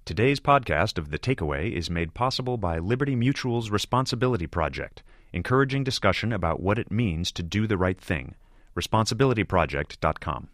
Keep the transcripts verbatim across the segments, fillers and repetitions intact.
Today's podcast of The Takeaway is made possible by Liberty Mutual's Responsibility Project, encouraging discussion about what it means to do the right thing. responsibility project dot com.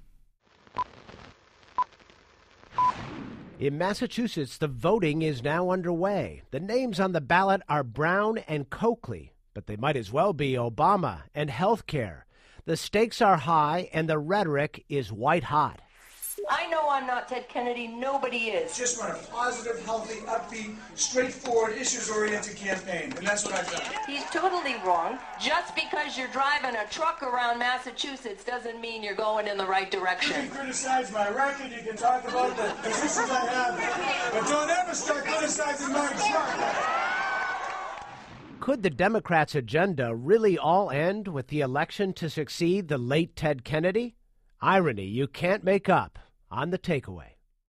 In Massachusetts, the voting is now underway. The names on the ballot are Brown and Coakley, but they might as well be Obama and health care. The stakes are high, and the rhetoric is white hot. I know I'm not Ted Kennedy. Nobody is. Just run a positive, healthy, upbeat, straightforward, issues-oriented campaign, and that's what I've done. He's totally wrong. Just because you're driving a truck around Massachusetts doesn't mean you're going in the right direction. You can criticize my record, you can talk about the positions I have, but don't ever start criticizing my truck. Could the Democrats' agenda really all end with the election to succeed the late Ted Kennedy? Irony you can't make up. On The Takeaway.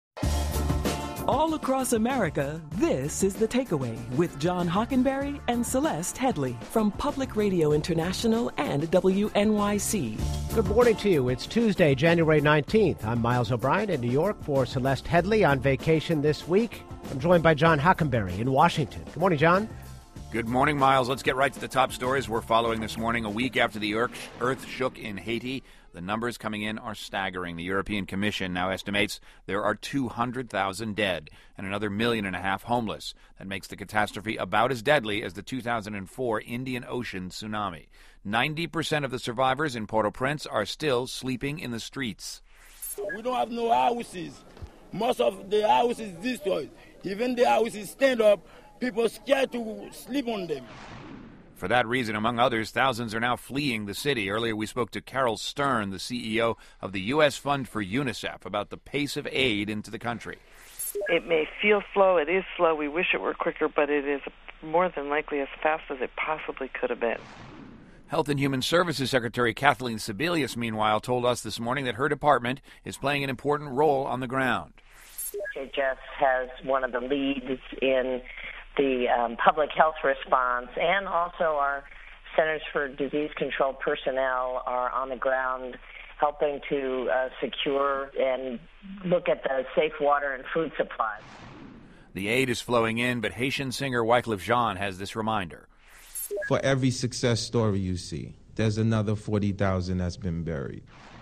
All across America, this is The Takeaway with John Hockenberry and Celeste Headley from Public Radio International and W N Y C. Good morning to you. It's Tuesday, January nineteenth. I'm Miles O'Brien in New York for Celeste Headley on vacation this week. I'm joined by John Hockenberry in Washington. Good morning, John. Good morning, Miles. Let's get right to the top stories we're following this morning. A week after the earth shook in Haiti, the numbers coming in are staggering. The European Commission now estimates there are two hundred thousand dead and another million and a half homeless. That makes the catastrophe about as deadly as the two thousand four Indian Ocean tsunami. ninety percent of the survivors in Port-au-Prince are still sleeping in the streets. We don't have no houses. Most of the houses destroyed. Even the houses stand up, people scared to sleep on them. For that reason, among others, thousands are now fleeing the city. Earlier, we spoke to Carol Stern, the C E O of the U S Fund for UNICEF, about the pace of aid into the country. It may feel slow. It is slow. We wish it were quicker, but it is more than likely as fast as it possibly could have been. Health and Human Services Secretary Kathleen Sebelius, meanwhile, told us this morning that her department is playing an important role on the ground. H H S has one of the leads in the um, public health response, and also our Centers for Disease Control personnel are on the ground helping to uh, secure and look at the safe water and food supplies. The aid is flowing in, but Haitian singer Wyclef Jean has this reminder. For every success story you see, there's another forty thousand that's been buried.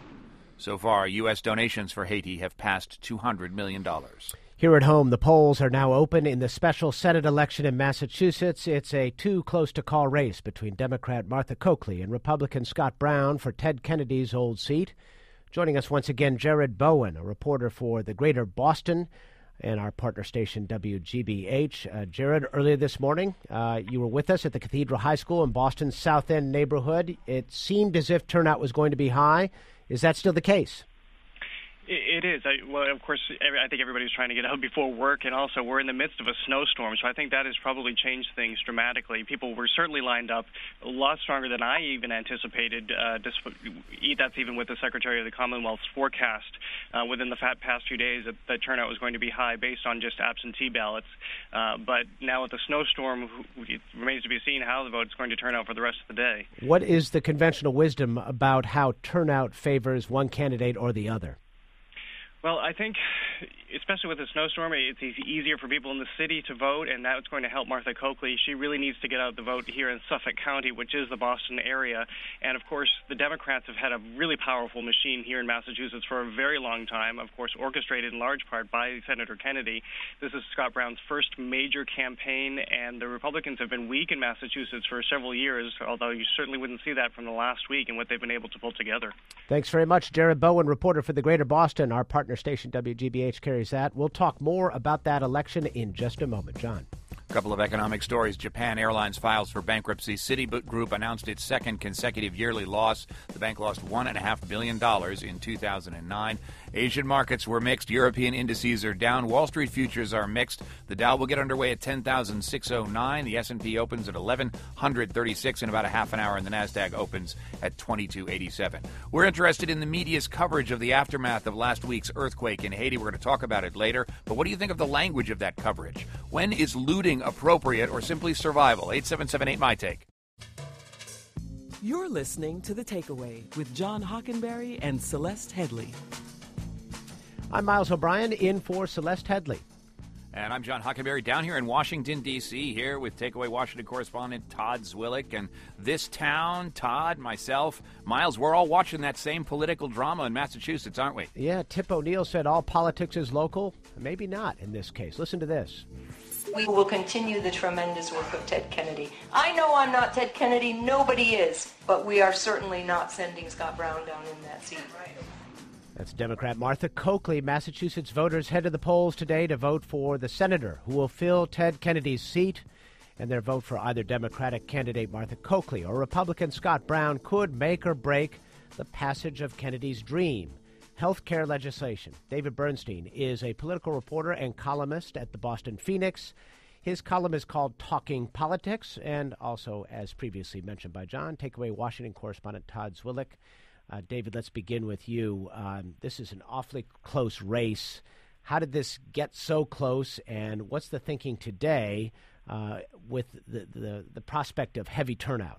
So far, U S donations for Haiti have passed two hundred million dollars. Here at home, the polls are now open in the special Senate election in Massachusetts. It's a too-close-to-call race between Democrat Martha Coakley and Republican Scott Brown for Ted Kennedy's old seat. Joining us once again, Jared Bowen, a reporter for the Greater Boston and our partner station W G B H. Uh, Jared, earlier this morning, uh, you were with us at the Cathedral High School in Boston's South End neighborhood. It seemed as if turnout was going to be high. Is that still the case? It is. I, well, of course, every, I think everybody's trying to get out before work, and also we're in the midst of a snowstorm, so I think that has probably changed things dramatically. People were certainly lined up a lot stronger than I even anticipated. Uh, that's even with the Secretary of the Commonwealth's forecast uh, within the past few days that, that turnout was going to be high based on just absentee ballots. Uh, but now with the snowstorm, it remains to be seen how the vote is going to turn out for the rest of the day. What is the conventional wisdom about how turnout favors one candidate or the other? Well, I think, especially with the snowstorm, it's easier for people in the city to vote, and that's going to help Martha Coakley. She really needs to get out the vote here in Suffolk County, which is the Boston area. And, of course, the Democrats have had a really powerful machine here in Massachusetts for a very long time, of course, orchestrated in large part by Senator Kennedy. This is Scott Brown's first major campaign, and the Republicans have been weak in Massachusetts for several years, although you certainly wouldn't see that from the last week and what they've been able to pull together. Thanks very much, Jared Bowen, reporter for the Greater Boston. Our partner station W G B H carries that. We'll talk more about that election in just a moment. John. A couple of economic stories. Japan Airlines files for bankruptcy. Citigroup announced its second consecutive yearly loss. The bank lost one point five billion dollars in two thousand nine. Asian markets were mixed. European indices are down. Wall Street futures are mixed. The Dow will get underway at ten thousand six hundred nine. The S and P opens at eleven thirty-six in about a half an hour, and the NASDAQ opens at twenty-two eighty-seven. We're interested in the media's coverage of the aftermath of last week's earthquake in Haiti. We're going to talk about it later. But what do you think of the language of that coverage? When is looting appropriate or simply survival? eight seven seven eight, my take. You're listening to The Takeaway with John Hockenberry and Celeste Headley. I'm Miles O'Brien in for Celeste Headley. And I'm John Hockenberry down here in Washington, D C, here with Takeaway Washington correspondent Todd Zwillich. And this town, Todd, myself, Miles, we're all watching that same political drama in Massachusetts, aren't we? Yeah, Tip O'Neill said all politics is local. Maybe not in this case. Listen to this. We will continue the tremendous work of Ted Kennedy. I know I'm not Ted Kennedy. Nobody is. But we are certainly not sending Scott Brown down in that seat. That's Democrat Martha Coakley. Massachusetts voters head to the polls today to vote for the senator who will fill Ted Kennedy's seat. And their vote for either Democratic candidate Martha Coakley or Republican Scott Brown could make or break the passage of Kennedy's dream, health care legislation. David Bernstein is a political reporter and columnist at the Boston Phoenix. His column is called Talking Politics, and also, as previously mentioned by John, Takeaway Washington correspondent Todd Zwillich. Uh, David, let's begin with you. Um, this is an awfully close race. How did this get so close, and what's the thinking today uh, with the, the, the prospect of heavy turnout?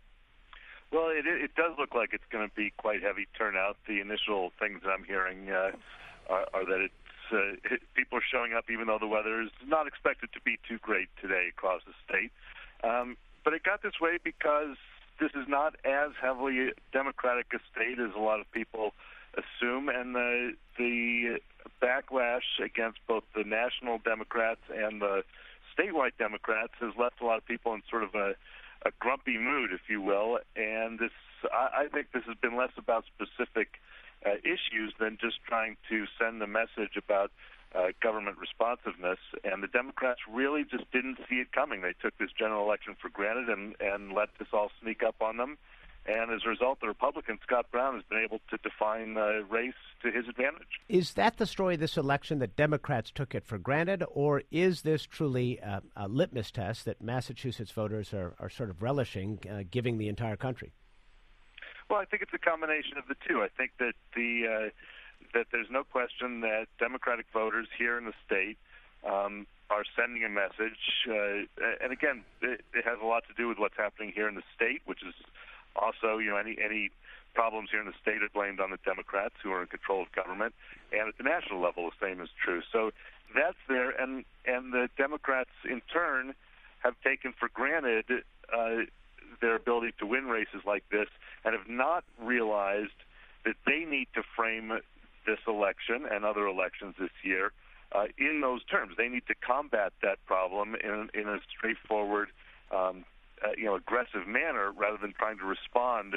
Well, it, it does look like it's going to be quite heavy turnout. The initial things that I'm hearing uh, are, are that it's uh, it, people are showing up even though the weather is not expected to be too great today across the state. Um, but it got this way because this is not as heavily Democratic a state as a lot of people assume, and the the backlash against both the national Democrats and the statewide Democrats has left a lot of people in sort of a, a grumpy mood, if you will. And this, I, I think, this has been less about specific uh, issues than just trying to send a message about Uh, government responsiveness, and the Democrats really just didn't see it coming. They took this general election for granted and, and let this all sneak up on them. And as a result, the Republican, Scott Brown, has been able to define the race to his advantage. Is that the story of this election, that Democrats took it for granted, or is this truly a, a litmus test that Massachusetts voters are, are sort of relishing, uh, giving the entire country? Well, I think it's a combination of the two. I think that the... Uh, that there's no question that Democratic voters here in the state um, are sending a message. Uh, and again, it, it has a lot to do with what's happening here in the state, which is also, you know, any any problems here in the state are blamed on the Democrats who are in control of government. And at the national level, the same is true. So that's there. And, and the Democrats, in turn, have taken for granted uh, their ability to win races like this and have not realized that they need to frame this election and other elections this year uh, in those terms. They need to combat that problem in, in a straightforward, um, uh, you know, aggressive manner rather than trying to respond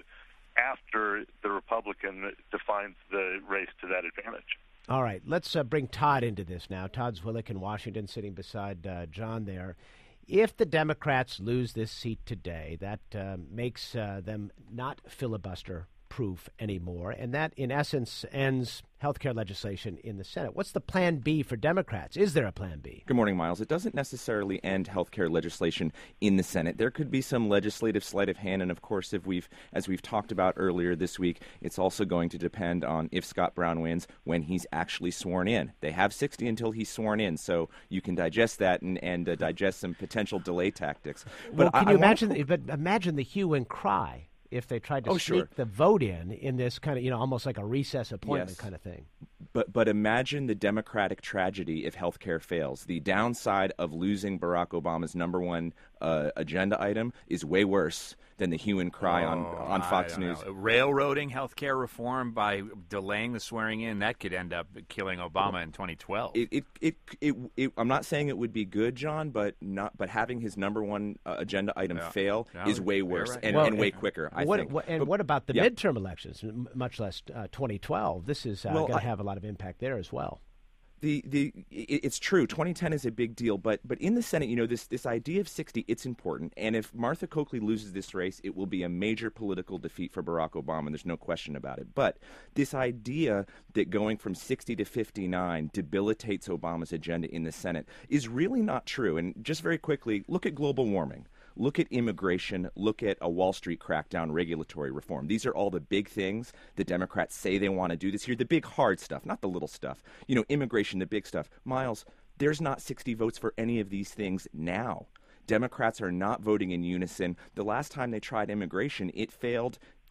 after the Republican defines the race to that advantage. All right, let's uh, bring Todd into this now. Todd Zwillich in Washington, sitting beside uh, John there. If the Democrats lose this seat today, that uh, makes uh, them not filibuster proof anymore, and that in essence ends healthcare legislation in the Senate. What's the plan B for Democrats? Is there a plan B? Good morning, Miles. It doesn't necessarily end healthcare legislation in the Senate. There could be some legislative sleight of hand, and of course, if we've, as we've talked about earlier this week, it's also going to depend on if Scott Brown wins when he's actually sworn in. They have sixty until he's sworn in, so you can digest that and, and uh, digest some potential delay tactics. But well, can I, you I imagine? wanna... But imagine the hue and cry if they tried to oh, sneak sure. the vote in, in this kind of, you know, almost like a recess appointment yes. kind of thing. But but imagine the Democratic tragedy if health care fails. The downside of losing Barack Obama's number one uh, agenda item is way worse than the hue and cry oh, on, on Fox News. Know. Railroading health care reform by delaying the swearing in, that could end up killing Obama in twenty twelve. It, it, it, it, it, I'm not saying it would be good, John, but not. But having his number one uh, agenda item yeah. fail no, is way worse right. and, well, and way and, quicker, I what, think. What, and but, what about the yeah. midterm elections, m- much less uh, twenty twelve? This is uh, well, going to have a lot of impact there as well. The the it's true. twenty ten is a big deal, but but in the Senate, you know, this this idea of sixty, it's important. And if Martha Coakley loses this race, it will be a major political defeat for Barack Obama. There's no question about it. But this idea that going from sixty to fifty-nine debilitates Obama's agenda in the Senate is really not true. And just very quickly, look at global warming. Look at immigration. Look at a Wall Street crackdown, regulatory reform. These are all the big things the Democrats say they want to do this year. The big hard stuff, not the little stuff. You know, immigration, the big stuff. Miles, there's not sixty votes for any of these things now. Democrats are not voting in unison. The last time they tried immigration, it failed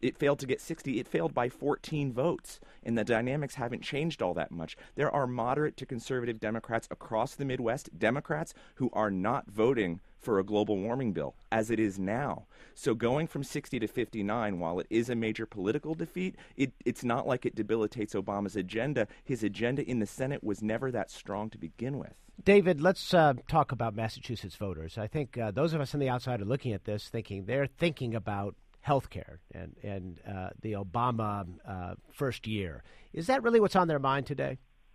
it failed to get sixty. It failed by fourteen votes, and the dynamics haven't changed all that much. There are moderate to conservative Democrats across the Midwest, Democrats who are not voting for a global warming bill, as it is now. So going from sixty to fifty-nine, while it is a major political defeat, it, it's not like it debilitates Obama's agenda. His agenda in the Senate was never that strong to begin with. David, let's uh, talk about Massachusetts voters. I think uh, those of us on the outside are looking at this thinking they're thinking about health care and, and uh, the Obama uh, first year. Is that really what's on their mind today?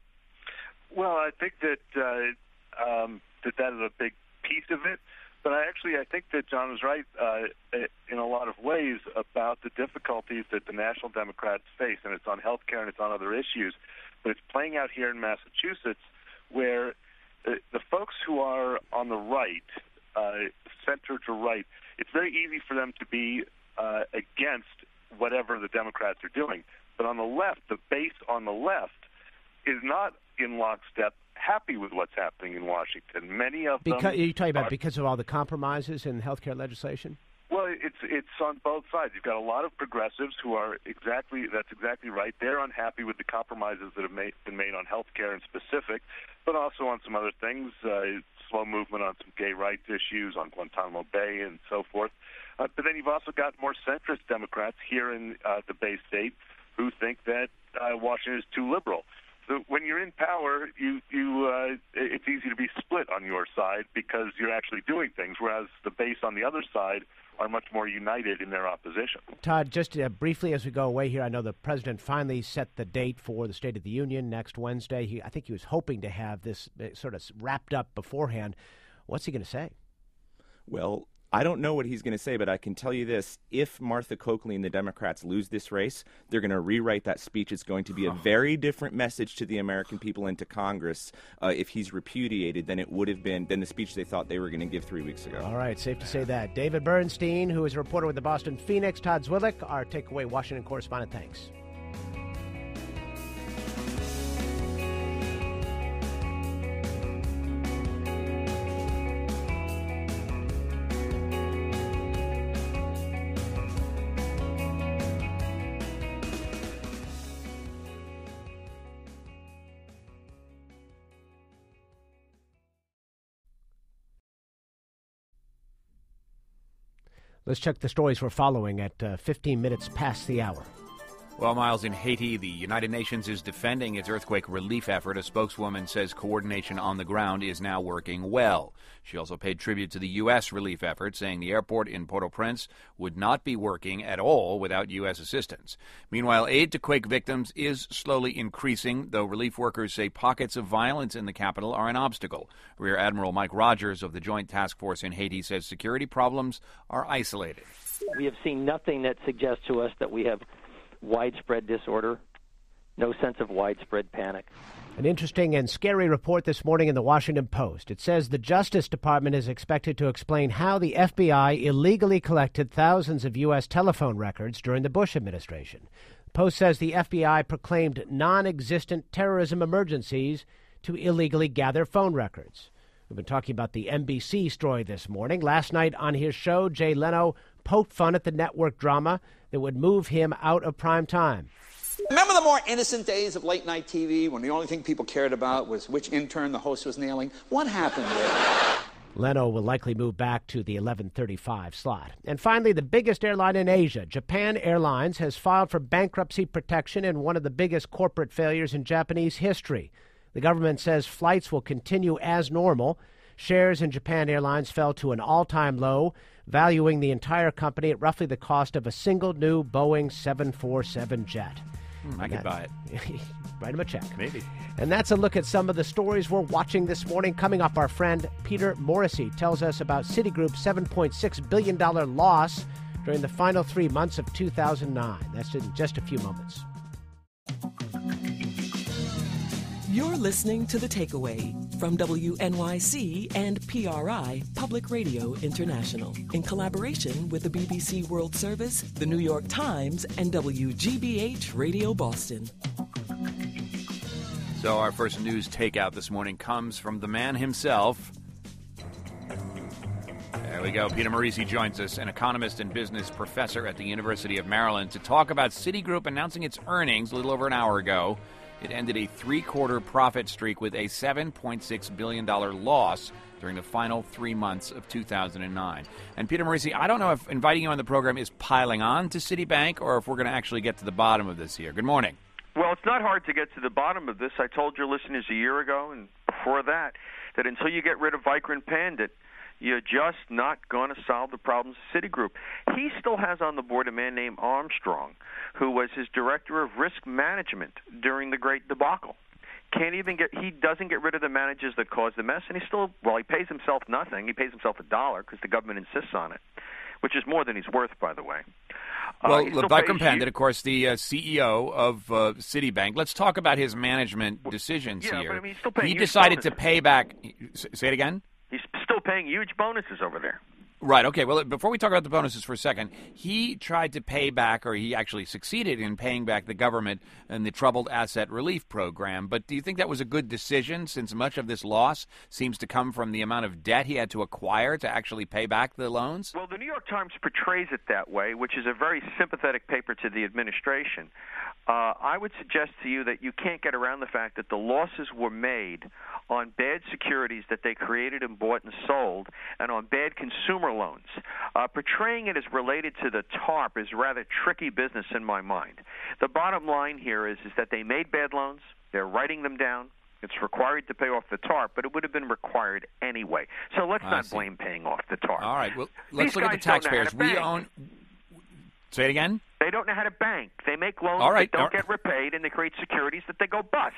Well, I think that uh, um, that that is a big piece of it. But I actually, I think that John was right uh, in a lot of ways about the difficulties that the National Democrats face, and it's on health care and it's on other issues. But it's playing out here in Massachusetts where the, the folks who are on the right, uh, center to right, it's very easy for them to be uh, against whatever the Democrats are doing. But on the left, the base on the left is not in lockstep happy with what's happening in Washington. Many of because, them... Are you talking about are, because of all the compromises in health care legislation? Well, it's it's on both sides. You've got a lot of progressives who are exactly, that's exactly right. They're unhappy with the compromises that have made, been made on health care in specific, but also on some other things, uh, slow movement on some gay rights issues, on Guantanamo Bay and so forth. Uh, but then you've also got more centrist Democrats here in uh, the Bay State who think that uh, Washington is too liberal. So when you're in power, you you uh, it's easy to be split on your side because you're actually doing things, whereas the base on the other side are much more united in their opposition. Todd, just uh, briefly as we go away here, I know the president finally set the date for the State of the Union next Wednesday. He, I think he was hoping to have this sort of wrapped up beforehand. What's he going to say? Well, I don't know what he's going to say, but I can tell you this. If Martha Coakley and the Democrats lose this race, they're going to rewrite that speech. It's going to be a very different message to the American people and to Congress uh, if he's repudiated than it would have been, than the speech they thought they were going to give three weeks ago. All right, safe to say that. David Bernstein, who is a reporter with the Boston Phoenix, Todd Zwillich, our Takeaway Washington correspondent. Thanks. Let's check the stories we're following at uh, fifteen minutes past the hour. Well, Miles, in Haiti, the United Nations is defending its earthquake relief effort. A spokeswoman says coordination on the ground is now working well. She also paid tribute to the U S relief effort, saying the airport in Port-au-Prince would not be working at all without U S assistance. Meanwhile, aid to quake victims is slowly increasing, though relief workers say pockets of violence in the capital are an obstacle. Rear Admiral Mike Rogers of the Joint Task Force in Haiti says security problems are isolated. We have seen nothing that suggests to us that we have widespread disorder, no sense of widespread panic. An interesting and scary report this morning in the Washington Post. It says the Justice Department is expected to explain how the F B I illegally collected thousands of U S telephone records during the Bush administration. The Post says the F B I proclaimed non-existent terrorism emergencies to illegally gather phone records. We've been talking about the N B C story this morning. Last night on his show, Jay Leno poked fun at the network drama that would move him out of prime time. Remember the more innocent days of late-night T V when the only thing people cared about was which intern the host was nailing? What happened there? Leno will likely move back to the eleven thirty-five slot. And finally, the biggest airline in Asia, Japan Airlines, has filed for bankruptcy protection in one of the biggest corporate failures in Japanese history. The government says flights will continue as normal. Shares in Japan Airlines fell to an all-time low, valuing the entire company at roughly the cost of a single new Boeing seven forty-seven jet. Mm, I could buy it. Write him a check. Maybe. And that's a look at some of the stories we're watching this morning. Coming up, our friend Peter Morrissey tells us about Citigroup's seven point six billion dollars loss during the final three months of two thousand nine. That's in just a few moments. You're listening to The Takeaway from W N Y C and P R I Public Radio International in collaboration with the B B C World Service, the New York Times, and W G B H Radio Boston. So our first news takeout this morning comes from the man himself, There we go. Peter Morici joins us, an economist and business professor at the University of Maryland, to talk about Citigroup announcing its earnings a little over an hour ago. It ended a three-quarter profit streak with a seven point six billion dollars loss during the final three months of two thousand nine. And Peter Morici, I don't know if inviting you on the program is piling on to Citibank or if we're going to actually get to the bottom of this here. Good morning. Well, it's not hard to get to the bottom of this. I told your listeners a year ago and before that that until you get rid of Vikrant Pandit, you're just not going to solve the problems of Citigroup. He still has on the board a man named Armstrong, who was his director of risk management during the Great Debacle. Can't even get he doesn't get rid of the managers that caused the mess, and he still well he pays himself nothing. He pays himself a dollar because the government insists on it, which is more than he's worth, by the way. Uh, well, Vikrant Pandit, of course, the uh, C E O of uh, Citibank. Let's talk about his management decisions yeah, here. But, I mean, he's still paying he huge decided bonuses. to pay back. Say it again. He's still paying huge bonuses over there. Right, okay. Well, before we talk about the bonuses for a second, he tried to pay back, or he actually succeeded in paying back the government and the Troubled Asset Relief Program. But do you think that was a good decision, since much of this loss seems to come from the amount of debt he had to acquire to actually pay back the loans? Well, the New York Times portrays it that way, which is a very sympathetic paper to the administration. Uh, I would suggest to you that you can't get around the fact that the losses were made on bad securities that they created and bought and sold, and on bad consumer loans. Uh, portraying it as related to the TARP is rather tricky business in my mind. The bottom line here is, is that they made bad loans, they're writing them down, it's required to pay off the TARP, but it would have been required anyway. So let's I not see. blame paying off the TARP. All right, well, let's These look at the guys don't know how taxpayers. to We bank. own... Say it again? They don't know how to bank. They make loans All right, that don't all right. get repaid, and they create securities that they go bust.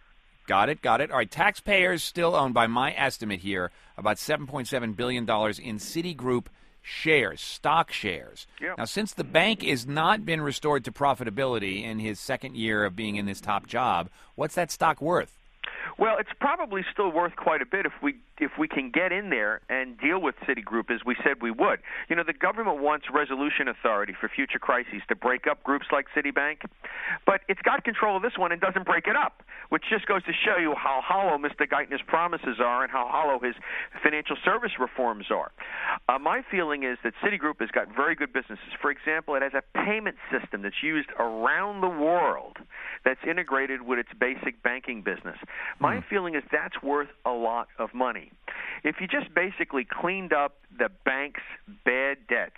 Got it, got it. All right, taxpayers still own, by my estimate here, about seven point seven billion dollars in Citigroup shares, stock shares. Yep. Now, since the bank has not been restored to profitability in his second year of being in this top job, what's that stock worth? Well, it's probably still worth quite a bit if we if we can get in there and deal with Citigroup as we said we would. You know, the government wants resolution authority for future crises to break up groups like Citibank, but it's got control of this one and doesn't break it up, which just goes to show you how hollow Mister Geithner's promises are and how hollow his financial service reforms are. Uh, my feeling is that Citigroup has got very good businesses. For example, it has a payment system that's used around the world that's integrated with its basic banking business. My mm. feeling is that's worth a lot of money. If you just basically cleaned up the bank's bad debts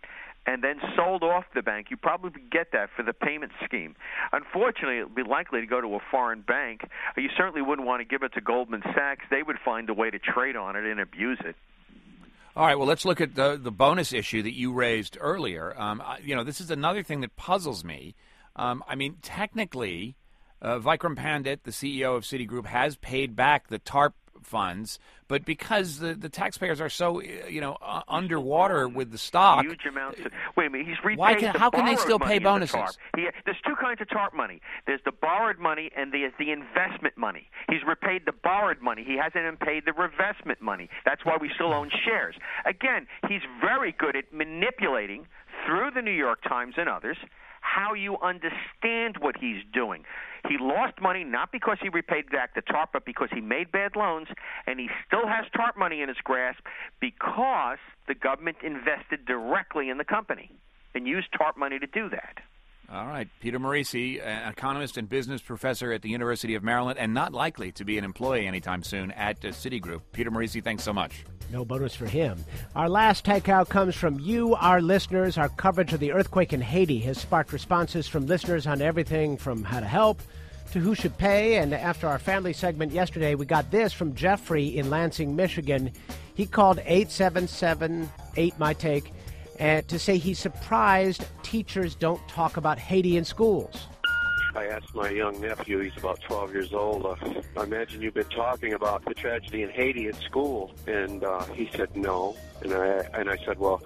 and then sold off the bank, you probably get that for the payment scheme. Unfortunately, it would be likely to go to a foreign bank. You certainly wouldn't want to give it to Goldman Sachs. They would find a way to trade on it and abuse it. All right, well, let's look at the, the bonus issue that you raised earlier. Um, you know, this is another thing that puzzles me. Um, I mean, technically, uh, Vikrant Pandit, the C E O of Citigroup, has paid back the TARP funds, but because the, the taxpayers are so, you know, uh, underwater with the stock. Huge amounts of, wait a minute, he's repaid why can, the how can they borrowed still money pay in the bonuses? TARP. He, there's two kinds of TARP money. There's the borrowed money and there's the investment money. He's repaid the borrowed money. He hasn't even paid the reinvestment money. That's why we still own shares. Again, he's very good at manipulating, through the New York Times and others, how you understand what he's doing. He lost money not because he repaid back the TARP, but because he made bad loans, and he still has TARP money in his grasp because the government invested directly in the company and used TARP money to do that. All right. Peter Morici, an economist and business professor at the University of Maryland, and not likely to be an employee anytime soon at uh, Citigroup. Peter Morici, thanks so much. No bonus for him. Our last takeout comes from you, our listeners. Our coverage of the earthquake in Haiti has sparked responses from listeners on everything from how to help to who should pay. And after our family segment yesterday, we got this from Jeffrey in Lansing, Michigan. He called eight seven seven eight my take uh, to say he's surprised teachers don't talk about Haiti in schools. I asked my young nephew, he's about twelve years old, uh, I imagine you've been talking about the tragedy in Haiti at school. And uh, he said no. And I, and I said, well,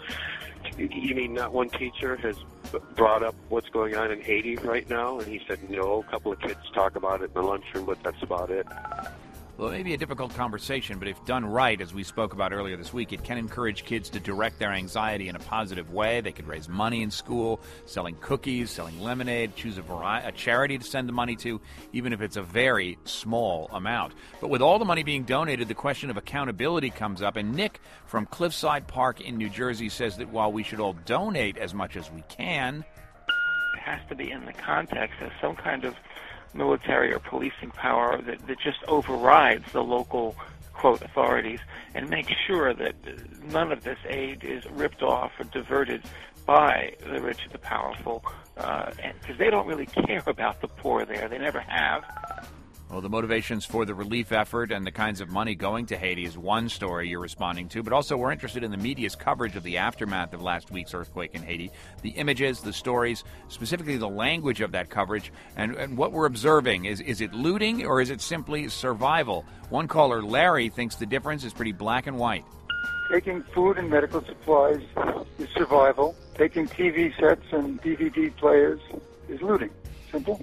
you mean not one teacher has brought up what's going on in Haiti right now? And he said no. A couple of kids talk about it in the lunchroom, but that's about it. Well, it may be a difficult conversation, but if done right, as we spoke about earlier this week, it can encourage kids to direct their anxiety in a positive way. They could raise money in school, selling cookies, selling lemonade, choose a, vari- a charity to send the money to, even if it's a very small amount. But with all the money being donated, the question of accountability comes up, and Nick from Cliffside Park in New Jersey says that while we should all donate as much as we can, it has to be in the context of some kind of military or policing power that, that just overrides the local, quote, authorities and makes sure that none of this aid is ripped off or diverted by the rich and the powerful, uh, because they don't really care about the poor there. They never have. Well, the motivations for the relief effort and the kinds of money going to Haiti is one story you're responding to, but also we're interested in the media's coverage of the aftermath of last week's earthquake in Haiti, the images, the stories, specifically the language of that coverage, and, and what we're observing. Is, is it looting or is it simply survival? One caller, Larry, thinks the difference is pretty black and white. Taking food and medical supplies is survival. Taking T V sets and D V D players is looting. Simple.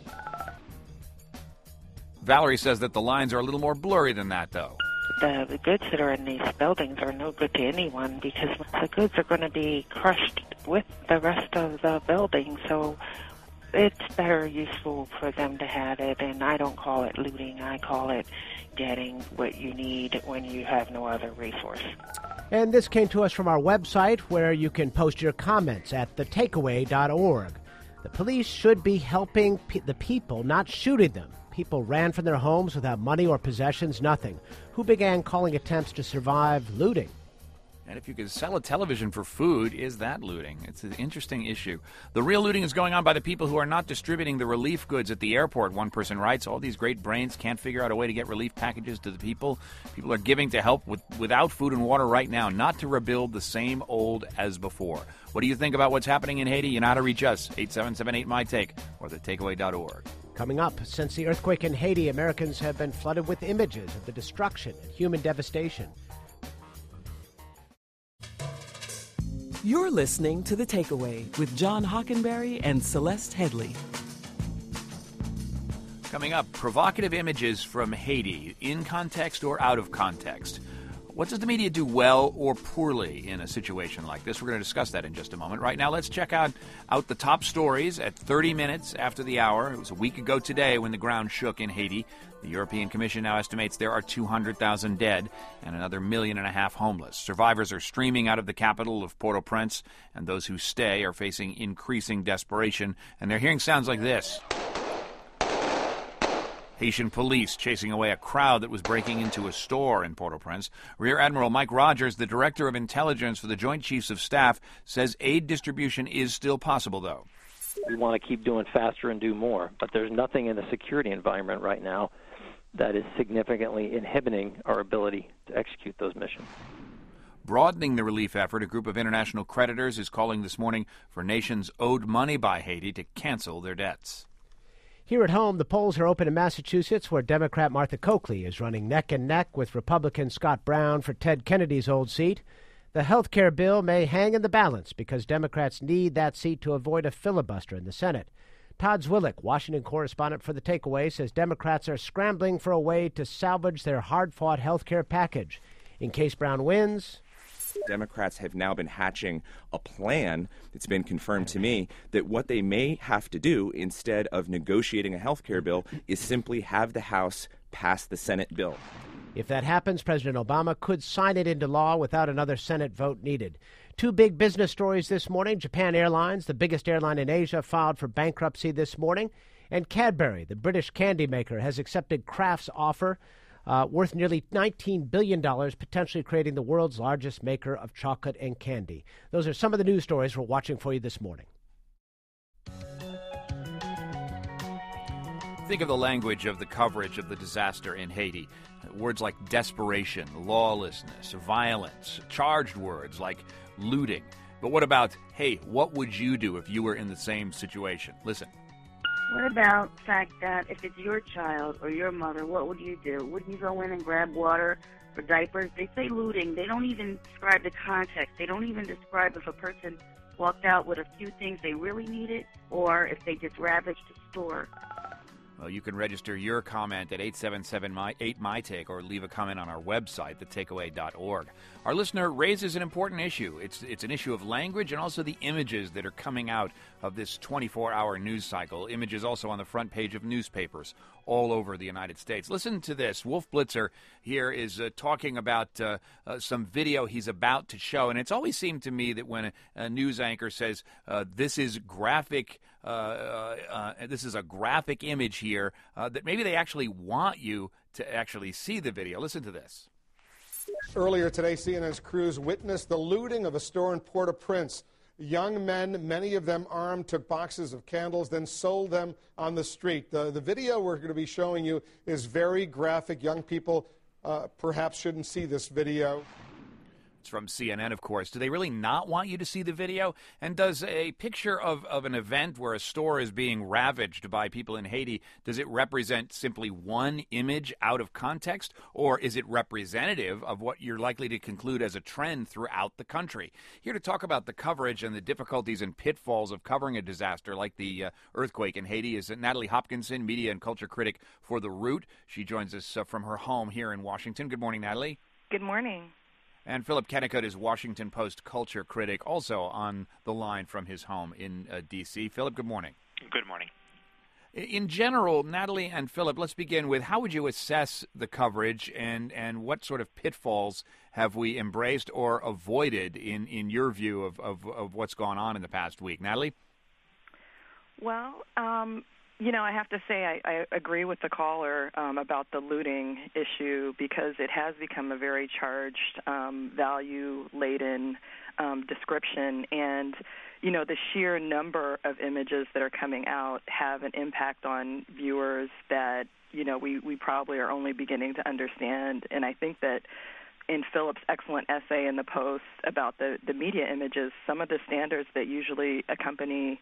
Valerie says that the lines are a little more blurry than that, though. The, the goods that are in these buildings are no good to anyone because the goods are going to be crushed with the rest of the building. So it's better useful for them to have it, and I don't call it looting. I call it getting what you need when you have no other resource. And this came to us from our website, where you can post your comments at the takeaway dot org. The police should be helping pe- the people, not shooting them. People ran from their homes without money or possessions, nothing. Who began calling attempts to survive looting? And if you could sell a television for food, is that looting? It's an interesting issue. The real looting is going on by the people who are not distributing the relief goods at the airport, one person writes. All these great brains can't figure out a way to get relief packages to the people. People are giving to help with, without food and water right now, not to rebuild the same old as before. What do you think about what's happening in Haiti? You know how to reach us, eight seven seven eight, M Y take or the takeaway dot org. Coming up, since the earthquake in Haiti, Americans have been flooded with images of the destruction and human devastation. You're listening to The Takeaway with John Hockenberry and Celeste Headley. Coming up, provocative images from Haiti, in context or out of context. What does the media do well or poorly in a situation like this? We're going to discuss that in just a moment. Right now, let's check out, out the top stories at thirty minutes after the hour. It was a week ago today when the ground shook in Haiti. The European Commission now estimates there are two hundred thousand dead and another million and a half homeless. Survivors are streaming out of the capital of Port-au-Prince, and those who stay are facing increasing desperation. And they're hearing sounds like this. Haitian police chasing away a crowd that was breaking into a store in Port-au-Prince. Rear Admiral Mike Rogers, the Director of Intelligence for the Joint Chiefs of Staff, says aid distribution is still possible, though. We want to keep doing faster and do more, but there's nothing in the security environment right now that is significantly inhibiting our ability to execute those missions. Broadening the relief effort, a group of international creditors is calling this morning for nations owed money by Haiti to cancel their debts. Here at home, the polls are open in Massachusetts, where Democrat Martha Coakley is running neck and neck with Republican Scott Brown for Ted Kennedy's old seat. The health care bill may hang in the balance because Democrats need that seat to avoid a filibuster in the Senate. Todd Zwillich, Washington correspondent for The Takeaway, says Democrats are scrambling for a way to salvage their hard-fought health care package. In case Brown wins, Democrats have now been hatching a plan, it's been confirmed to me, that what they may have to do instead of negotiating a health care bill is simply have the House pass the Senate bill. If that happens, President Obama could sign it into law without another Senate vote needed. Two big business stories this morning. Japan Airlines, the biggest airline in Asia, filed for bankruptcy this morning. And Cadbury, the British candy maker, has accepted Kraft's offer Uh, worth nearly nineteen billion dollars, potentially creating the world's largest maker of chocolate and candy. Those are some of the news stories we're watching for you this morning. Think of the language of the coverage of the disaster in Haiti. Words like desperation, lawlessness, violence, charged words like looting. But what about, hey, what would you do if you were in the same situation? Listen. What about the fact that if it's your child or your mother, what would you do? Wouldn't you go in and grab water or diapers? They say looting. They don't even describe the context. They don't even describe if a person walked out with a few things they really needed or if they just ravaged a store. Well, you can register your comment at eight seven seven eight my take or leave a comment on our website, the takeaway dot org. Our listener raises an important issue. It's it's an issue of language and also the images that are coming out of this twenty-four hour news cycle. Images also on the front page of newspapers all over the United States. Listen to this. Wolf Blitzer here is uh, talking about uh, uh, some video he's about to show. And it's always seemed to me that when a, a news anchor says, uh, this is graphic, uh, uh, uh, this is a graphic image here, uh, that maybe they actually want you to actually see the video. Listen to this. Earlier today, C N N's crews witnessed the looting of a store in Port-au-Prince. Young men, many of them armed, took boxes of candles, then sold them on the street. The, the video we're going to be showing you is very graphic. Young people uh, perhaps shouldn't see this video. It's from C N N, of course. Do they really not want you to see the video? And does a picture of, of an event where a store is being ravaged by people in Haiti, does it represent simply one image out of context? Or is it representative of what you're likely to conclude as a trend throughout the country? Here to talk about the coverage and the difficulties and pitfalls of covering a disaster like the uh, earthquake in Haiti is Natalie Hopkinson, media and culture critic for The Root. She joins us uh, from her home here in Washington. Good morning, Natalie. Good morning. And Philip Kennicott is Washington Post culture critic, also on the line from his home in uh, D C Philip, good morning. Good morning. In general, Natalie and Philip, let's begin with how would you assess the coverage and, and what sort of pitfalls have we embraced or avoided in, in your view of, of, of what's gone on in the past week? Natalie? Well, um, you know, I have to say I, I agree with the caller um, about the looting issue because it has become a very charged, um, value-laden um, description. And, you know, the sheer number of images that are coming out have an impact on viewers that, you know, we, we probably are only beginning to understand. And I think that in Philip's excellent essay in the Post about the, the media images, some of the standards that usually accompany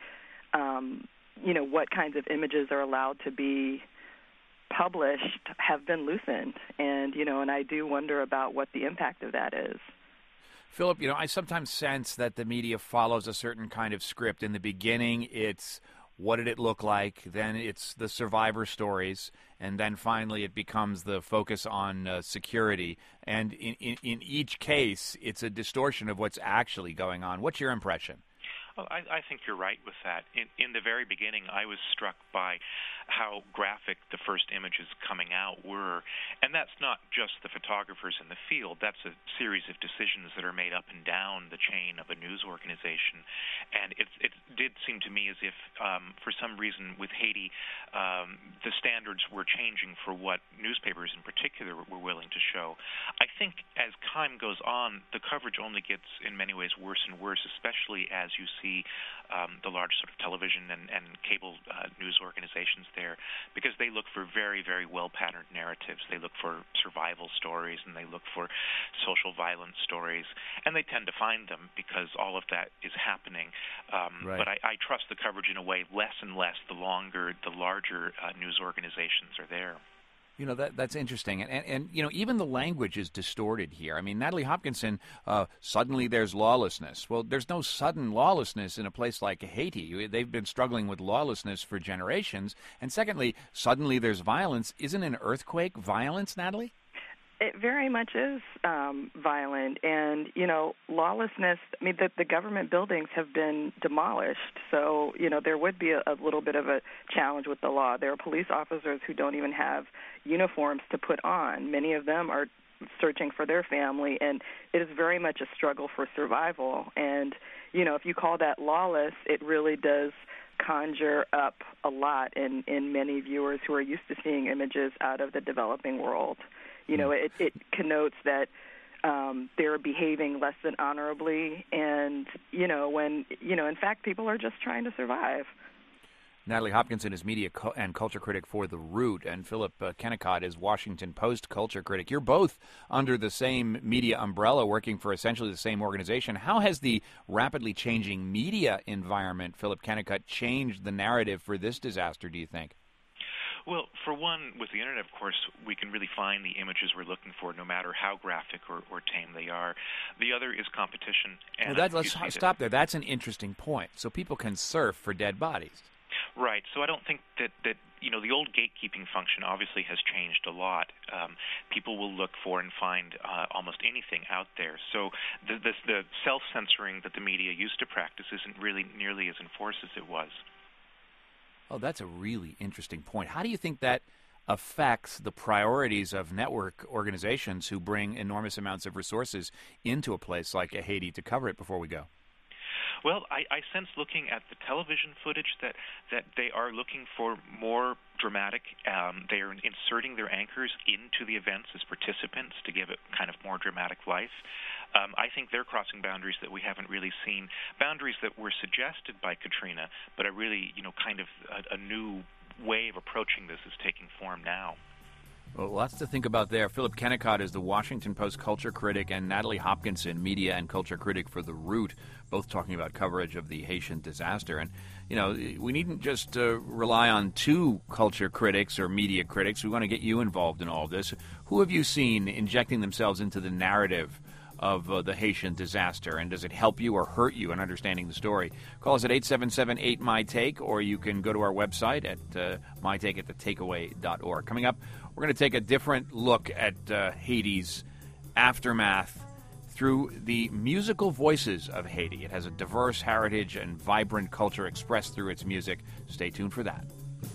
um you know, what kinds of images are allowed to be published have been loosened. And, you know, and I do wonder about what the impact of that is. Philip, you know, I sometimes sense that the media follows a certain kind of script. In the beginning, it's what did it look like? Then it's the survivor stories. And then finally it becomes the focus on uh, security. And in, in, in each case, it's a distortion of what's actually going on. What's your impression? Well, I, I think you're right with that. In, in the very beginning, I was struck by how graphic the first images coming out were. And that's not just the photographers in the field. That's a series of decisions that are made up and down the chain of a news organization. And it, it did seem to me as if, um, for some reason with Haiti, um, the standards were changing for what newspapers in particular were willing to show. I think as time goes on, the coverage only gets, in many ways, worse and worse, especially as you see um, the large sort of television and, and cable uh, news organizations there, because they look for very, very well-patterned narratives. They look for survival stories and they look for social violence stories, and they tend to find them because all of that is happening. Um, right. But I, I trust the coverage in a way less and less the longer, the larger uh, news organizations are there. You know, that that's interesting. And, and, and, you know, even the language is distorted here. I mean, Natalie Hopkinson, uh, suddenly there's lawlessness. Well, there's no sudden lawlessness in a place like Haiti. They've been struggling with lawlessness for generations. And secondly, suddenly there's violence. Isn't an earthquake violence, Natalie? It very much is um, violent, and, you know, lawlessness, I mean, the, the government buildings have been demolished, so, you know, there would be a, a little bit of a challenge with the law. There are police officers who don't even have uniforms to put on. Many of them are searching for their family, and it is very much a struggle for survival. And, you know, if you call that lawless, it really does conjure up a lot in, in many viewers who are used to seeing images out of the developing world. You know, it, it connotes that um, they're behaving less than honorably, and, you know, when, you know, in fact, people are just trying to survive. Natalie Hopkinson is media co- and culture critic for The Root, and Philip uh, Kennicott is Washington Post culture critic. You're both under the same media umbrella, working for essentially the same organization. How has the rapidly changing media environment, Philip Kennicott, changed the narrative for this disaster, do you think? Well, for one, with the Internet, of course, we can really find the images we're looking for, no matter how graphic or, or tame they are. The other is competition. And well, that, let's stop there. That's an interesting point. So people can surf for dead bodies. Right. So I don't think that, that you know, the old gatekeeping function obviously has changed a lot. Um, people will look for and find uh, almost anything out there. So the, the, the self-censoring that the media used to practice isn't really nearly as enforced as it was. Oh, that's a really interesting point. How do you think that affects the priorities of network organizations who bring enormous amounts of resources into a place like Haiti to cover it before we go? Well, I, I sense looking at the television footage that, that they are looking for more dramatic. Um, they are inserting their anchors into the events as participants to give it kind of more dramatic life. Um, I think they're crossing boundaries that we haven't really seen, boundaries that were suggested by Katrina, but are really, you know, kind of a, a new way of approaching this is taking form now. Well, lots to think about there. Philip Kennicott is the Washington Post culture critic, and Natalie Hopkinson, media and culture critic for The Root, both talking about coverage of the Haitian disaster. And, you know, we needn't just uh, rely on two culture critics or media critics. We want to get you involved in all of this. Who have you seen injecting themselves into the narrative of uh, the Haitian disaster, and does it help you or hurt you in understanding the story? Call us at eight seven seven eight M Y Take, or you can go to our website at uh, my take at the takeaway dot org. Coming up, we're going to take a different look at uh, Haiti's aftermath through the musical voices of Haiti. It has a diverse heritage and vibrant culture expressed through its music. Stay tuned for that.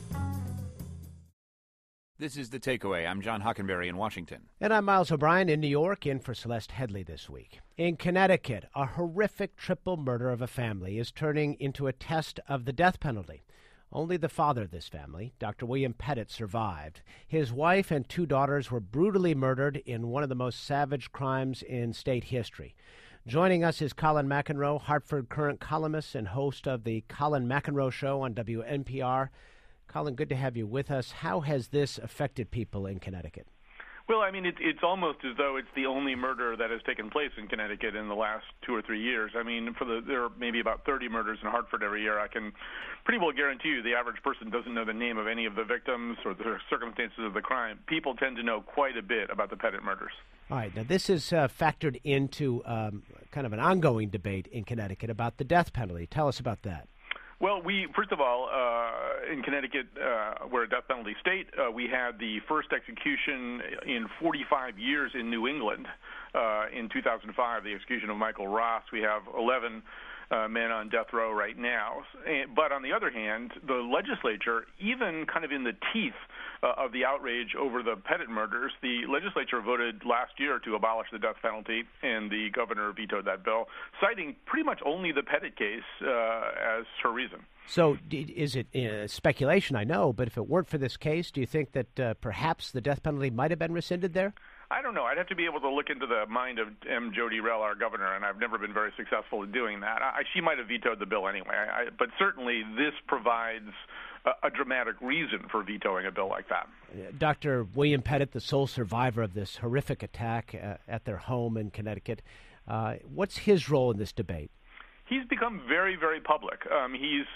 This is The Takeaway. I'm John Hockenberry in Washington. And I'm Miles O'Brien in New York, in for Celeste Headley this week. In Connecticut, a horrific triple murder of a family is turning into a test of the death penalty. Only the father of this family, Doctor William Pettit, survived. His wife and two daughters were brutally murdered in one of the most savage crimes in state history. Joining us is Colin McEnroe, Hartford Courant columnist and host of the Colin McEnroe Show on W N P R. Colin, good to have you with us. How has this affected people in Connecticut? Well, I mean, it, it's almost as though it's the only murder that has taken place in Connecticut in the last two or three years. I mean, for the there are maybe about thirty murders in Hartford every year. I can pretty well guarantee you the average person doesn't know the name of any of the victims or the circumstances of the crime. People tend to know quite a bit about the Pettit murders. All right. Now, this is uh, factored into um, kind of an ongoing debate in Connecticut about the death penalty. Tell us about that. Well, we first of all, uh, in Connecticut, uh, we're a death penalty state. Uh, we had the first execution in forty-five years in New England uh, in two thousand five, the execution of Michael Ross. We have eleven uh, men on death row right now. But on the other hand, the legislature, even kind of in the teeth uh, of the outrage over the Pettit murders, the legislature voted last year to abolish the death penalty, and the governor vetoed that bill, citing pretty much only the Pettit case uh, as her reason. So is it uh, speculation, I know, but if it weren't for this case, do you think that uh, perhaps the death penalty might have been rescinded there? I don't know. I'd have to be able to look into the mind of M. Jody Rell, our governor, and I've never been very successful in doing that. I, she might have vetoed the bill anyway, I, but certainly this provides a, a dramatic reason for vetoing a bill like that. Doctor William Pettit, the sole survivor of this horrific attack uh, at their home in Connecticut, uh, what's his role in this debate? He's become very, very public. Um, he's,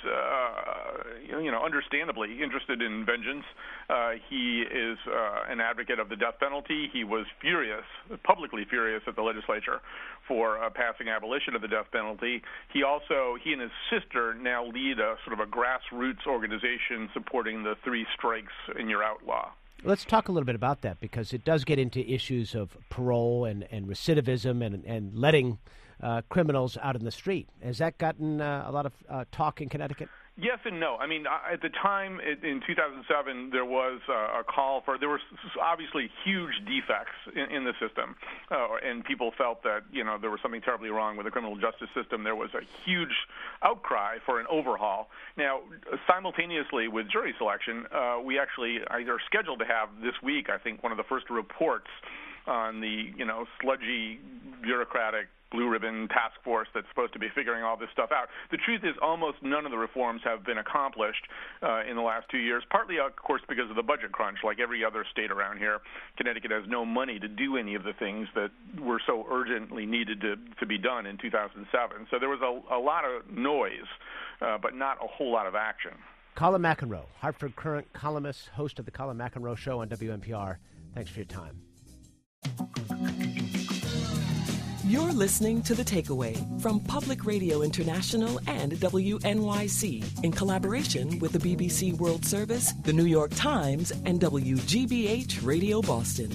uh, you know, understandably interested in vengeance. Uh, he is uh, an advocate of the death penalty. He was furious, publicly furious at the legislature for uh, passing abolition of the death penalty. He also, he and his sister now lead a sort of a grassroots organization supporting the three strikes and you're outlaw. Let's talk a little bit about that, because it does get into issues of parole and, and recidivism and, and letting uh, criminals out in the street. Has that gotten uh, a lot of uh, talk in Connecticut? Yes and no. I mean, at the time in two thousand seven, there was a call for, there were obviously huge defects in, in the system, uh, and people felt that, you know, there was something terribly wrong with the criminal justice system. There was a huge outcry for an overhaul. Now, simultaneously with jury selection, uh, we actually are scheduled to have this week, I think, one of the first reports on the, you know, sludgy, bureaucratic blue ribbon task force that's supposed to be figuring all this stuff out. The truth is almost none of the reforms have been accomplished uh, in the last two years, partly, of course, because of the budget crunch. Like every other state around here, Connecticut has no money to do any of the things that were so urgently needed to, to be done in two thousand seven. So there was a, a lot of noise, uh, but not a whole lot of action. Colin McEnroe, Hartford Courant columnist, host of the Colin McEnroe Show on W N P R. Thanks for your time. You're listening to The Takeaway from Public Radio International and W N Y C in collaboration with the B B C World Service, the New York Times, and W G B H Radio Boston.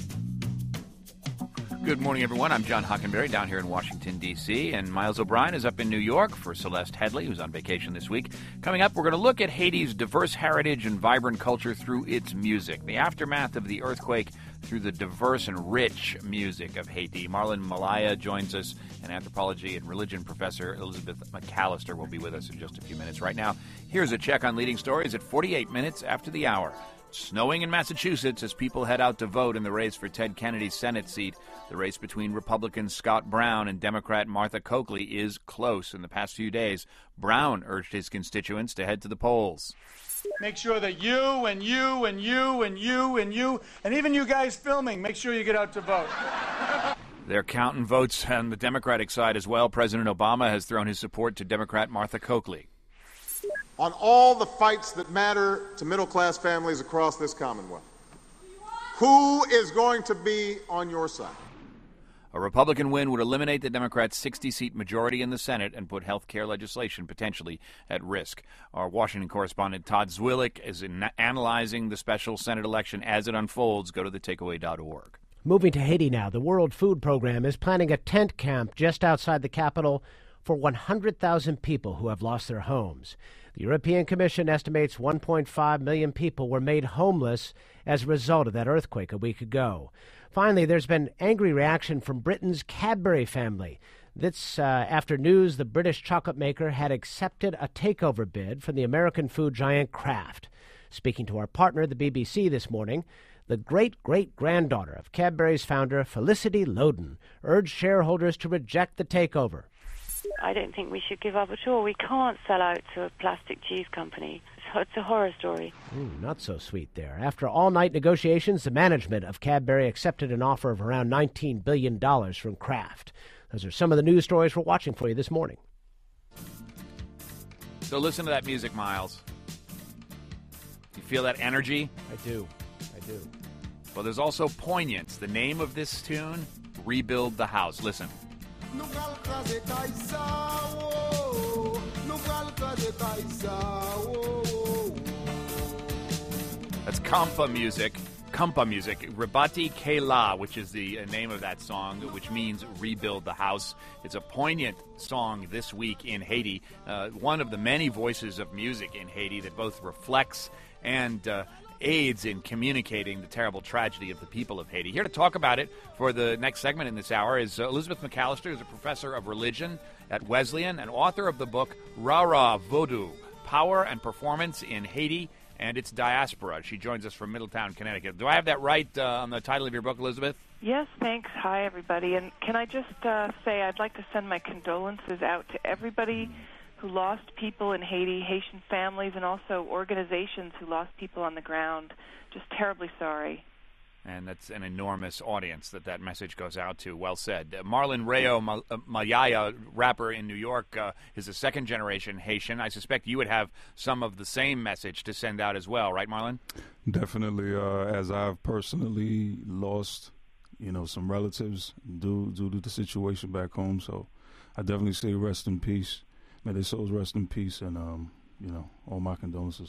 Good morning, everyone. I'm John Hockenberry down here in Washington, D C, and Miles O'Brien is up in New York for Celeste Headley, who's on vacation this week. Coming up, we're going to look at Haiti's diverse heritage and vibrant culture through its music, the aftermath of the earthquake through the diverse and rich music of Haiti. Marlon Malaya joins us, an anthropology and religion professor. Elizabeth McAllister will be with us in just a few minutes. Right now, here's a check on leading stories at forty-eight minutes after the hour. Snowing in Massachusetts as people head out to vote in the race for Ted Kennedy's Senate seat. The race between Republican Scott Brown and Democrat Martha Coakley is close. In the past few days, Brown urged his constituents to head to the polls. Make sure that you and you and you and you and you and even you guys filming, make sure you get out to vote. They're counting votes on the Democratic side as well. President Obama has thrown his support to Democrat Martha Coakley. On all the fights that matter to middle-class families across this Commonwealth, who is going to be on your side? A Republican win would eliminate the Democrats' sixty-seat majority in the Senate and put health care legislation potentially at risk. Our Washington correspondent Todd Zwillich is in analyzing the special Senate election as it unfolds. Go to the takeaway dot org. Moving to Haiti now, the World Food Program is planning a tent camp just outside the capital for one hundred thousand people who have lost their homes. The European Commission estimates one point five million people were made homeless as a result of that earthquake a week ago. Finally, there's been angry reaction from Britain's Cadbury family. This uh, after news the British chocolate maker had accepted a takeover bid from the American food giant Kraft. Speaking to our partner, the B B C, this morning, the great-great-granddaughter of Cadbury's founder, Felicity Loden, urged shareholders to reject the takeover. I don't think we should give up at all. We can't sell out to a plastic cheese company. It's a horror story. Ooh, not so sweet there. After all-night negotiations, the management of Cadbury accepted an offer of around nineteen billion dollars from Kraft. Those are some of the news stories we're watching for you this morning. So listen to that music, Miles. You feel that energy? I do. I do. Well, there's also Poignance. The name of this tune, Rebuild the House. Listen. That's Kampa music. Kampa music. Rebati Kela, which is the name of that song, which means rebuild the house. It's a poignant song this week in Haiti. Uh, one of the many voices of music in Haiti that both reflects and uh, aids in communicating the terrible tragedy of the people of Haiti. Here to talk about it for the next segment in this hour is uh, Elizabeth McAllister, who's a professor of religion at Wesleyan and author of the book Rara Vodou, Power and Performance in Haiti and Its Diaspora. She joins us from Middletown, Connecticut. Do I have that right uh, on the title of your book, Elizabeth? Yes, thanks. Hi, everybody. And can I just uh, say I'd like to send my condolences out to everybody who lost people in Haiti, Haitian families, and also organizations who lost people on the ground. Just terribly sorry. And that's an enormous audience that that message goes out to. Well said. Uh, Marlon Rayo Mal- uh, Mayaya, rapper in New York, uh, is a second-generation Haitian. I suspect you would have some of the same message to send out as well, right, Marlon? Definitely, uh, as I've personally lost, you know, some relatives due, due to the situation back home. So I definitely say rest in peace. May their souls rest in peace, and, um, you know, all my condolences.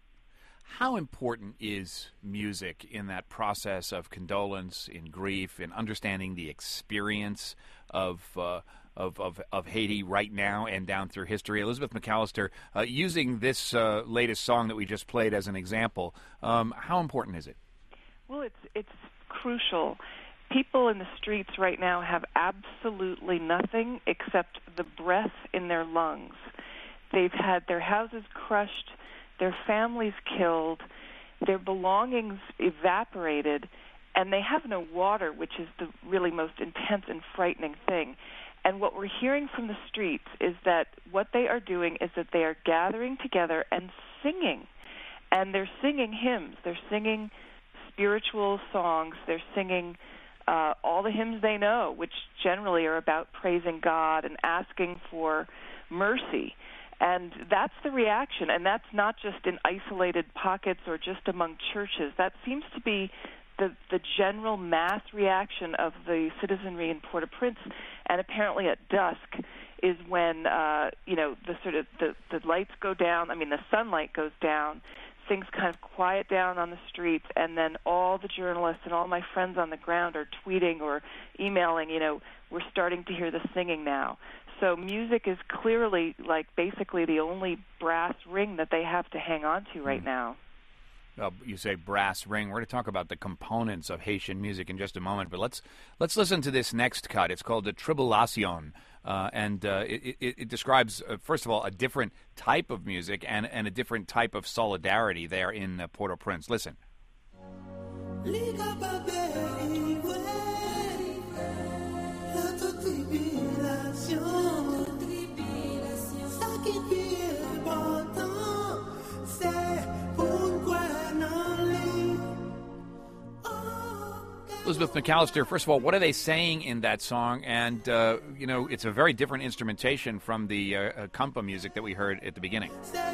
How important is music in that process of condolence, in grief, in understanding the experience of uh, of, of of Haiti right now and down through history? Elizabeth McAllister, uh, using this uh, latest song that we just played as an example, um, how important is it? Well, it's it's crucial. People in the streets right now have absolutely nothing except the breath in their lungs. They've had their houses crushed, their families killed, their belongings evaporated, and they have no water, which is the really most intense and frightening thing. And what we're hearing from the streets is that what they are doing is that they are gathering together and singing. And they're singing hymns. They're singing spiritual songs. They're singing uh, all the hymns they know, which generally are about praising God and asking for mercy. And that's the reaction, and that's not just in isolated pockets or just among churches. That seems to be the, the general mass reaction of the citizenry in Port-au-Prince, and apparently at dusk is when, uh, you know, the sort of the, the lights go down, I mean, the sunlight goes down, things kind of quiet down on the streets, and then all the journalists and all my friends on the ground are tweeting or emailing, you know, we're starting to hear the singing now. So music is clearly, like, basically the only brass ring that they have to hang on to right now. Uh, you say brass ring. We're going to talk about the components of Haitian music in just a moment, but let's let's listen to this next cut. It's called the Tribulation, uh, and uh, it, it, it describes, uh, first of all, a different type of music and, and a different type of solidarity there in uh, Port-au-Prince. Listen. Elizabeth McAllister, first of all, what are they saying in that song? And, uh, you know, it's a very different instrumentation from the uh, compa music that we heard at the beginning.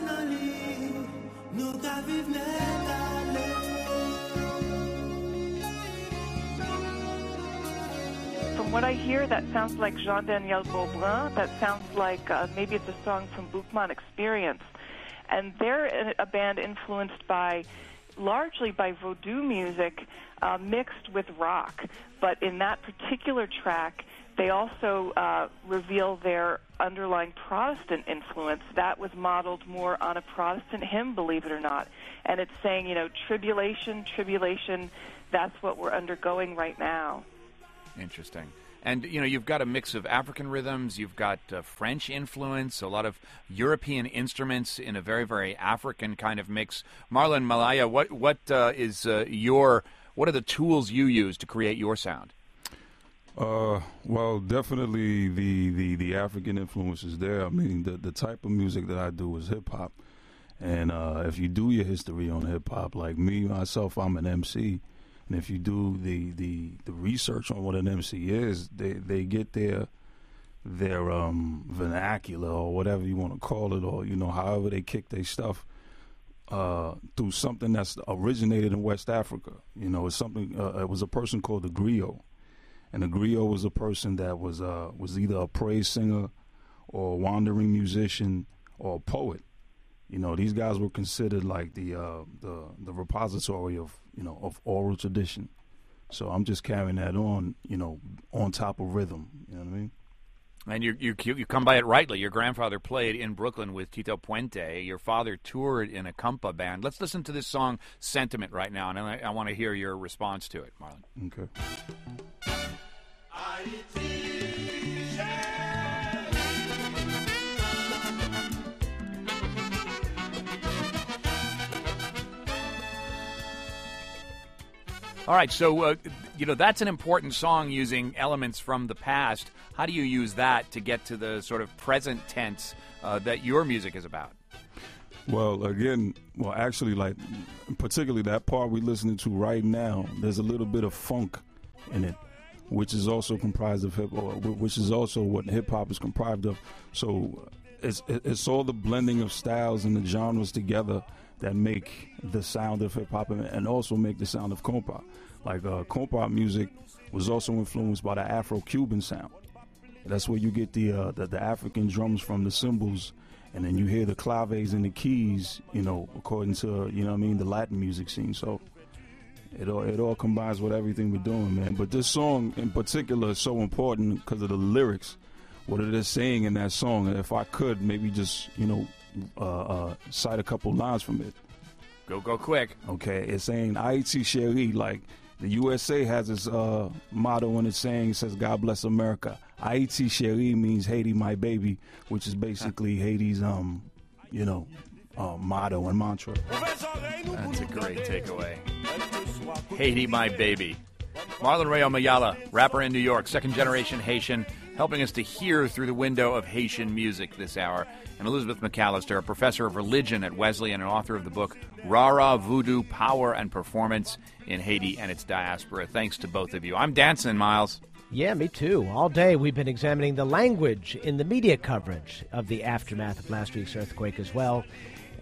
From what I hear, that sounds like Jean-Daniel Beaubrun. That sounds like uh, maybe it's a song from Boukman Experience. And they're a band influenced by, largely by Vodou music, uh, mixed with rock. But in that particular track, they also uh, reveal their underlying Protestant influence. That was modeled more on a Protestant hymn, believe it or not. And it's saying, you know, tribulation, tribulation, that's what we're undergoing right now. Interesting. And, you know, you've got a mix of African rhythms, you've got uh, French influence, a lot of European instruments in a very, very African kind of mix. Marlon Malaya, what what uh, is uh, your, what are the tools you use to create your sound? Uh, well, definitely the, the, the African influence is there. I mean, the, the type of music that I do is hip-hop. And uh, if you do your history on hip-hop, like me, myself, I'm an M C. And if you do the, the, the research on what an M C is, they, they get their their um, vernacular or whatever you want to call it, or, you know, however they kick their stuff uh, through something that's originated in West Africa. You know, it's something. Uh, it was a person called the griot, and the griot was a person that was uh, was either a praise singer or a wandering musician or a poet. You know, these guys were considered like the uh, the the repository of, you know, of oral tradition. So I'm just carrying that on, you know, on top of rhythm. You know what I mean? And you you you come by it rightly. Your grandfather played in Brooklyn with Tito Puente. Your father toured in a compa band. Let's listen to this song, Sentiment, right now, and I, I want to hear your response to it, Marlon. Okay. All right, so, uh, you know, that's an important song using elements from the past. How do you use that to get to the sort of present tense uh, that your music is about? Well, again, well, actually, like, particularly that part we're listening to right now, there's a little bit of funk in it, which is also comprised of hip, or which is also what hip-hop is comprised of. So it's, it's all the blending of styles and the genres together that make the sound of hip-hop and also make the sound of compa. Like uh, compa music was also influenced by the Afro-Cuban sound. That's where you get the, uh, the the African drums from, the cymbals, and then you hear the claves and the keys, you know, according to, you know what I mean, the Latin music scene. So it all, it all combines with everything we're doing, man. But this song in particular is so important because of the lyrics, what it is saying in that song. And if I could, maybe just, you know, Uh, uh, cite a couple lines from it. Go, go quick. Okay, it's saying Haiti Chérie, like the U S A has its uh, motto and it's saying, it says, God bless America. Haiti Chérie means Haiti, my baby, which is basically Haiti's, um, you know, uh, motto and mantra. That's a great takeaway. Haiti, my baby. Marlon Rayo Mayala, rapper in New York, second-generation Haitian, helping us to hear through the window of Haitian music this hour. And Elizabeth McAllister, a professor of religion at Wesleyan and author of the book Rara Voodoo, Power and Performance in Haiti and its Diaspora. Thanks to both of you. I'm dancing, Miles. Yeah, me too. All day we've been examining the language in the media coverage of the aftermath of last week's earthquake as well.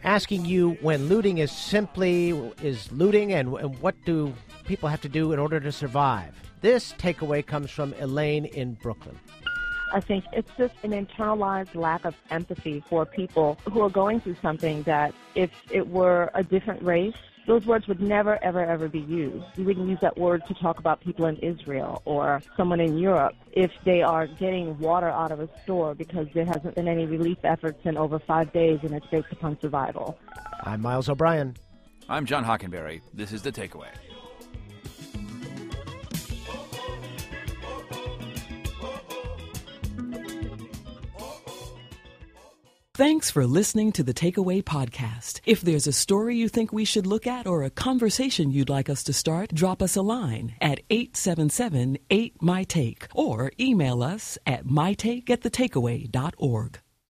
asking you when looting is simply is looting and, and what do people have to do in order to survive. This takeaway comes from Elaine in Brooklyn. I think it's just an internalized lack of empathy for people who are going through something that if it were a different race, those words would never, ever, ever be used. You wouldn't use that word to talk about people in Israel or someone in Europe if they are getting water out of a store because there hasn't been any relief efforts in over five days and it's based upon survival. I'm Miles O'Brien. I'm John Hockenberry. This is The Takeaway. Thanks for listening to the Takeaway Podcast. If there's a story you think we should look at or a conversation you'd like us to start, drop us a line at eight seven seven eight M Y T A K E or email us at my take at the takeaway dot org.